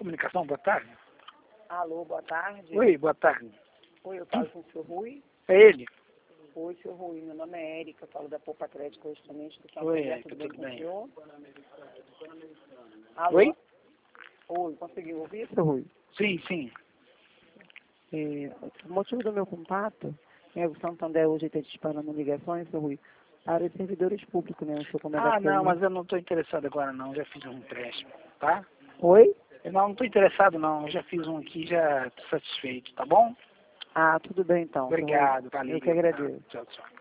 Comunicação, boa tarde. Alô, boa tarde. Oi, boa tarde. Oi, eu falo com o senhor Rui. É ele? Oi, senhor Rui, meu nome é Érica, eu falo da Poupa Crédito Correspondente do Campo. Oi, Érica, Tudo bem tudo com o bem? senhor? Alô? Oi? Oi, conseguiu ouvir, senhor Rui? Sim, sim. O motivo do meu contato é o Santander hoje está disparando ligações, senhor Rui, para os servidores públicos, né? O senhor como é da Ah, não, TI. mas eu não estou interessado agora não, já fiz um empréstimo, tá? Oi? Eu não estou interessado não, eu já fiz um aqui, já estou satisfeito, tá bom? Ah, tudo bem então, senhor Rui. Obrigado, valeu. Eu que agradeço. Tchau, tchau.